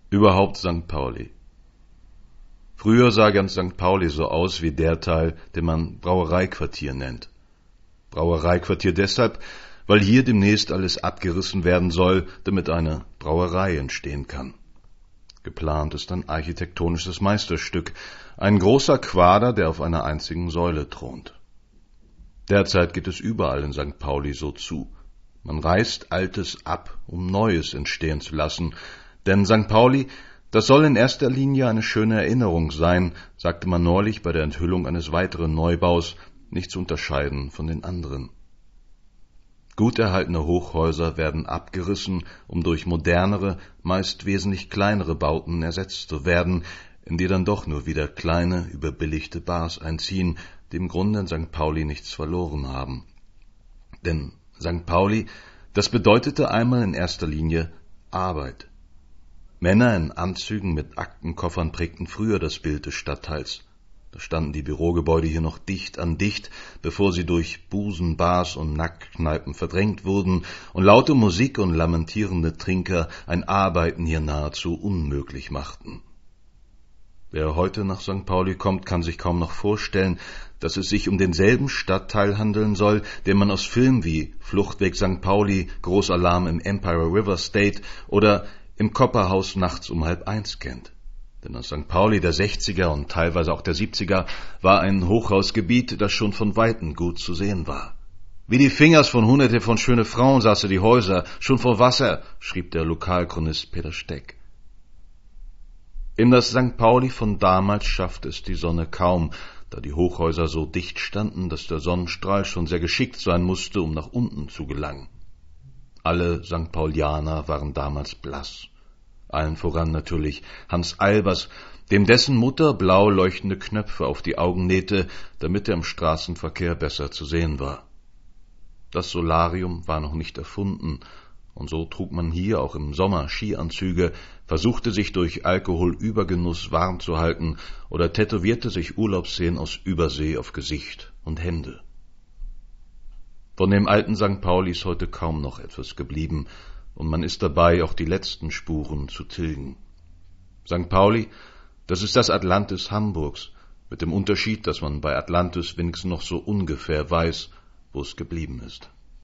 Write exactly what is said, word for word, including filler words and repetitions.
Überhaupt Sankt Pauli. Früher sah ganz Sankt Pauli so aus wie der Teil, den man Brauereiquartier nennt. Brauereiquartier deshalb, weil hier demnächst alles abgerissen werden soll, damit eine Brauerei entstehen kann. Geplant ist ein architektonisches Meisterstück, ein großer Quader, der auf einer einzigen Säule thront. Derzeit geht es überall in Sankt Pauli so zu. Man reißt Altes ab, um Neues entstehen zu lassen, denn Sankt Pauli, das soll in erster Linie eine schöne Erinnerung sein, sagte man neulich bei der Enthüllung eines weiteren Neubaus, nicht zu unterscheiden von den anderen. Gut erhaltene Hochhäuser werden abgerissen, um durch modernere, meist wesentlich kleinere Bauten ersetzt zu werden, in die dann doch nur wieder kleine, überbilligte Bars einziehen, die im Grunde in Sankt Pauli nichts verloren haben. Denn Sankt Pauli, das bedeutete einmal in erster Linie Arbeit. Männer in Anzügen mit Aktenkoffern prägten früher das Bild des Stadtteils. Da standen die Bürogebäude hier noch dicht an dicht, bevor sie durch Busen, Bars und Nacktkneipen verdrängt wurden und laute Musik und lamentierende Trinker ein Arbeiten hier nahezu unmöglich machten. Wer heute nach Sankt Pauli kommt, kann sich kaum noch vorstellen, dass es sich um denselben Stadtteil handeln soll, den man aus Filmen wie Fluchtweg Sankt Pauli, Großalarm im Empire River State oder im Kopperhaus nachts um halb eins kennt. Denn das Sankt Pauli der sechziger und teilweise auch der siebziger war ein Hochhausgebiet, das schon von Weitem gut zu sehen war. Wie die Fingers von Hunderte von schöne Frauen saße die Häuser, schon vor Wasser, schrieb der Lokalchronist Peter Steck. In das Sankt Pauli von damals schaffte es die Sonne kaum, da die Hochhäuser so dicht standen, dass der Sonnenstrahl schon sehr geschickt sein musste, um nach unten zu gelangen. Alle Sankt Paulianer waren damals blass. Allen voran natürlich Hans Albers, dem dessen Mutter blau leuchtende Knöpfe auf die Augen nähte, damit er im Straßenverkehr besser zu sehen war. Das Solarium war noch nicht erfunden, und so trug man hier auch im Sommer Skianzüge, versuchte sich durch Alkoholübergenuss warm zu halten oder tätowierte sich Urlaubsszenen aus Übersee auf Gesicht und Hände. Von dem alten Sankt Pauli ist heute kaum noch etwas geblieben, und man ist dabei, auch die letzten Spuren zu tilgen. Sankt Pauli, das ist das Atlantis Hamburgs, mit dem Unterschied, dass man bei Atlantis wenigstens noch so ungefähr weiß, wo es geblieben ist.